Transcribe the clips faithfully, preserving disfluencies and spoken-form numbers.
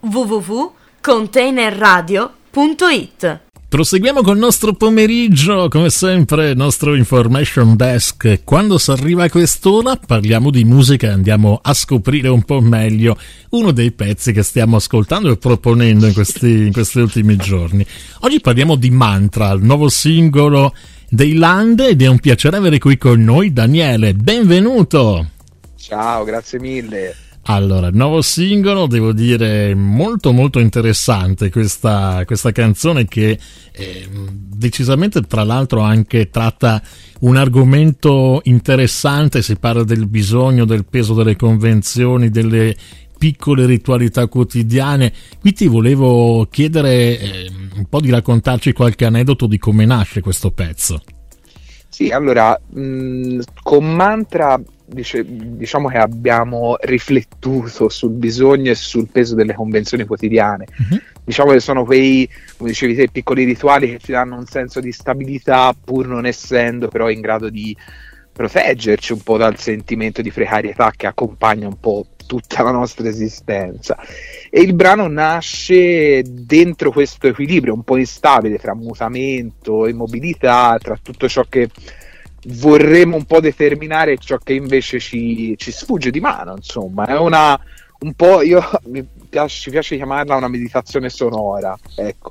w w w punto container radio punto i t. Proseguiamo col nostro pomeriggio, come sempre, il nostro information desk. Quando si arriva a quest'ora parliamo di musica e andiamo a scoprire un po' meglio uno dei pezzi che stiamo ascoltando e proponendo in questi, in questi ultimi giorni. Oggi parliamo di Mantra, il nuovo singolo dei Land, ed è un piacere avere qui con noi Daniele. Benvenuto! Ciao, grazie mille. Allora, nuovo singolo, devo dire molto molto interessante questa, questa canzone che eh, decisamente tra l'altro anche tratta un argomento interessante, si parla del bisogno, del peso delle convenzioni, delle piccole ritualità quotidiane. Qui ti volevo chiedere eh, un po' di raccontarci qualche aneddoto di come nasce questo pezzo. Sì, allora, mh, con Mantra dice, diciamo che abbiamo riflettuto sul bisogno e sul peso delle convenzioni quotidiane. Uh-huh. Diciamo che sono quei, come dicevi te, piccoli rituali che ci danno un senso di stabilità, pur non essendo però in grado di proteggerci un po' dal sentimento di precarietà che accompagna un po' tutta la nostra esistenza. E il brano nasce dentro questo equilibrio un po' instabile tra mutamento e mobilità, tra tutto ciò che vorremmo un po' determinare e ciò che invece ci, ci sfugge di mano. Insomma, è una un po', io mi piace, ci piace chiamarla una meditazione sonora, ecco,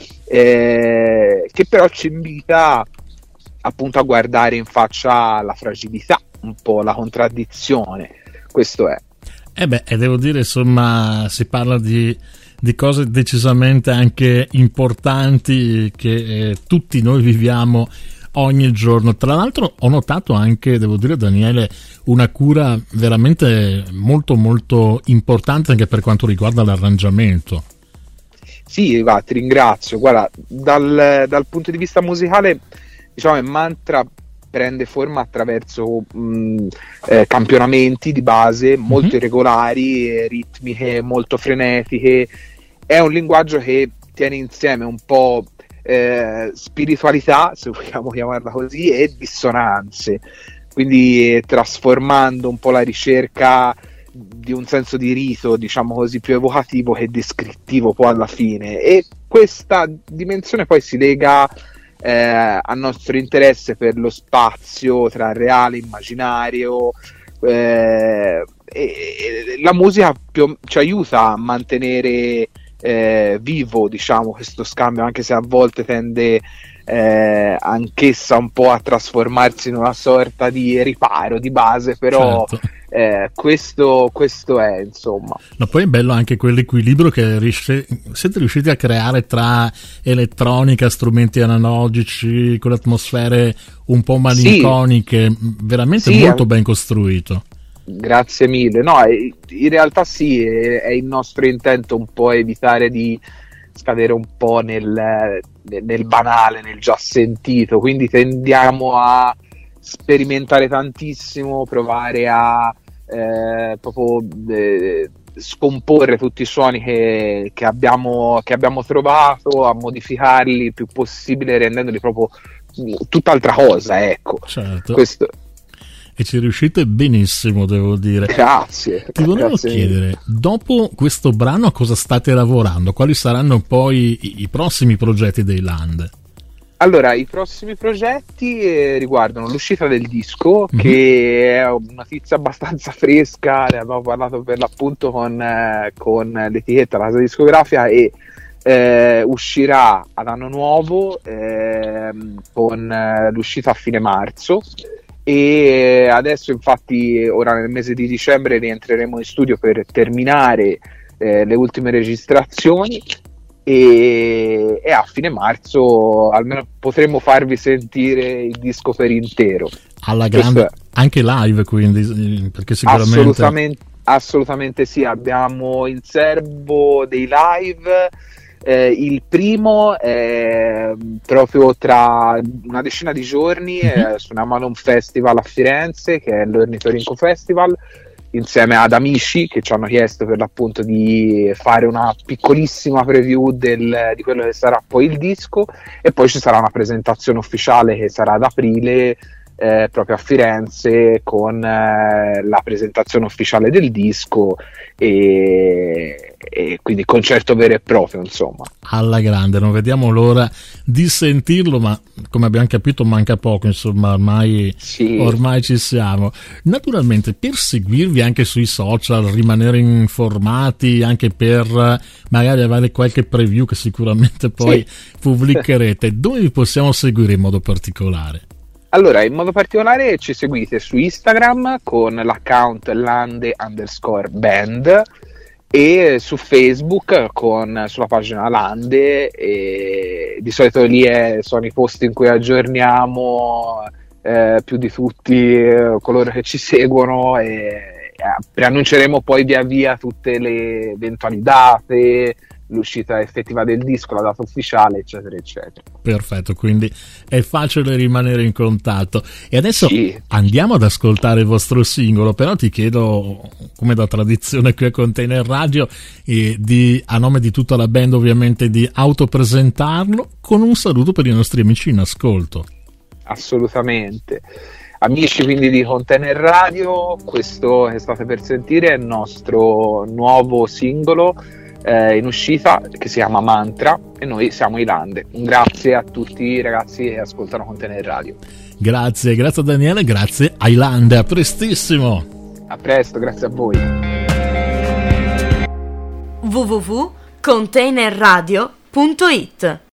eh, che però ci invita appunto a guardare in faccia la fragilità, un po' la contraddizione. Questo è. Eh beh, e devo dire, insomma, si parla di, di cose decisamente anche importanti che eh, tutti noi viviamo ogni giorno. Tra l'altro ho notato anche, devo dire Daniele, una cura veramente molto molto importante anche per quanto riguarda l'arrangiamento. Sì, va, ti ringrazio. Guarda, dal, dal punto di vista musicale, diciamo, il Mantra prende forma attraverso mh, eh, campionamenti di base molto mm-hmm. irregolari, eh, ritmiche molto frenetiche. È un linguaggio che tiene insieme un po' eh, spiritualità, se vogliamo chiamarla così, e dissonanze, quindi eh, trasformando un po' la ricerca di un senso di rito, diciamo così, più evocativo che descrittivo poi alla fine. E questa dimensione poi si lega Eh, al nostro interesse per lo spazio tra reale e immaginario, eh, e, e la musica più, ci aiuta a mantenere eh, vivo, diciamo, questo scambio, anche se a volte tende eh, anch'essa un po' a trasformarsi in una sorta di riparo di base, però certo. Eh, questo, questo è, insomma. Ma poi è bello anche quell'equilibrio che riesce, siete riusciti a creare tra elettronica, strumenti analogici, con atmosfere un po' malinconiche, sì. veramente sì, molto ben costruito. Grazie mille. No, in realtà sì, è, è il nostro intento un po' evitare di scadere un po' nel, nel banale, nel già sentito, quindi tendiamo a sperimentare tantissimo, provare a eh, proprio eh, scomporre tutti i suoni che, che abbiamo che abbiamo trovato, a modificarli il più possibile, rendendoli proprio tutt'altra cosa, ecco. Certo. Questo. E ci riuscite benissimo, devo dire. Grazie. Ti volevo Grazie chiedere, mille. dopo questo brano a cosa state lavorando? Quali saranno poi i, i prossimi progetti dei Land? Allora, i prossimi progetti eh, riguardano l'uscita del disco, mm-hmm. che è una notizia abbastanza fresca, ne abbiamo parlato per l'appunto con, eh, con l'etichetta, la casa discografica, e eh, uscirà ad anno nuovo eh, con eh, l'uscita a fine marzo. E adesso infatti ora nel mese di dicembre rientreremo in studio per terminare eh, le ultime registrazioni. E, e a fine marzo almeno potremo farvi sentire il disco per intero alla grande, anche live, quindi, perché sicuramente assolutamente, assolutamente sì, abbiamo in serbo dei live. Eh, il primo è proprio tra una decina di giorni, mm-hmm. eh, suoniamo ad un festival a Firenze che è l'Ornitorinco Festival, insieme ad amici che ci hanno chiesto per l'appunto di fare una piccolissima preview del, di quello che sarà poi il disco, e poi ci sarà una presentazione ufficiale che sarà ad aprile eh, proprio a Firenze con eh, la presentazione ufficiale del disco e, e quindi concerto vero e proprio, insomma. Alla grande, non vediamo l'ora di sentirlo, ma come abbiamo capito manca poco, insomma, ormai, sì. ormai ci siamo. Naturalmente, per seguirvi anche sui social, rimanere informati, anche per magari avere qualche preview che sicuramente poi sì. pubblicherete, dove vi possiamo seguire in modo particolare? Allora, in modo particolare ci seguite su Instagram con l'account lande underscore band e su Facebook con sulla pagina Lande, e di solito lì è, sono i posti in cui aggiorniamo eh, più di tutti eh, coloro che ci seguono, e eh, preannunceremo poi via via tutte le eventuali date, l'uscita effettiva del disco, la data ufficiale, eccetera eccetera. Perfetto, quindi è facile rimanere in contatto. E adesso sì. andiamo ad ascoltare il vostro singolo, però ti chiedo, come da tradizione qui a Container Radio, eh, di, a nome di tutta la band ovviamente, di autopresentarlo con un saluto per i nostri amici in ascolto. Assolutamente. Amici quindi di Container Radio, questo che state per sentire è il nostro nuovo singolo Eh, in uscita, che si chiama Mantra, e noi siamo i Lande. Un grazie a tutti i ragazzi che ascoltano Container Radio. Grazie, grazie a Daniele, grazie ai Lande, a prestissimo. A presto, grazie a voi. w w w punto container radio punto it